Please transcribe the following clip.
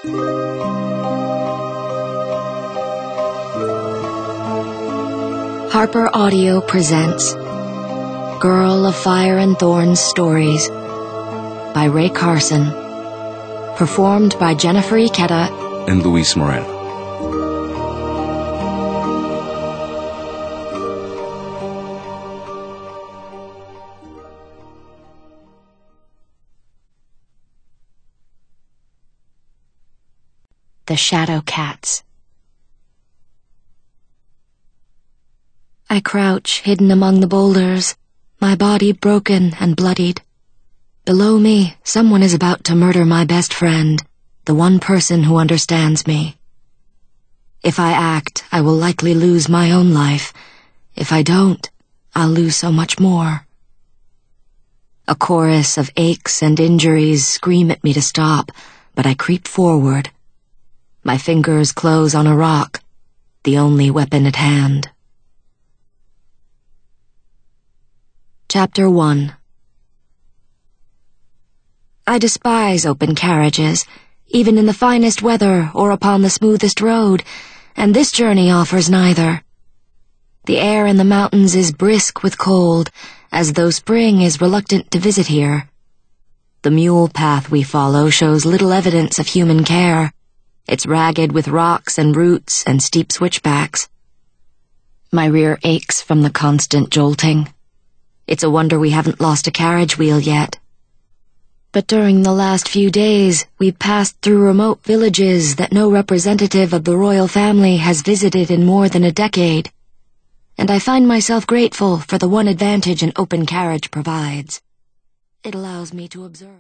Harper Audio presents Girl of Fire and Thorns Stories by Ray Carson, performed by Jennifer Ikeda and Luis Moreno. The Shadow Cats. I crouch, hidden among the boulders, my body broken and bloodied. Below me, someone is about to murder my best friend, the one person who understands me. If I act, I will likely lose my own life. If I don't, I'll lose so much more. A chorus of aches and injuries scream at me to stop, but I creep forward. My fingers close on a rock, the only weapon at hand. Chapter 1. I despise open carriages, even in the finest weather or upon the smoothest road, and this journey offers neither. The air in the mountains is brisk with cold, as though spring is reluctant to visit here. The mule path we follow shows little evidence of human care. It's ragged with rocks and roots and steep switchbacks. My rear aches from the constant jolting. It's a wonder we haven't lost a carriage wheel yet. But during the last few days, we've passed through remote villages that no representative of the royal family has visited in more than a decade, and I find myself grateful for the one advantage an open carriage provides. It allows me to observe.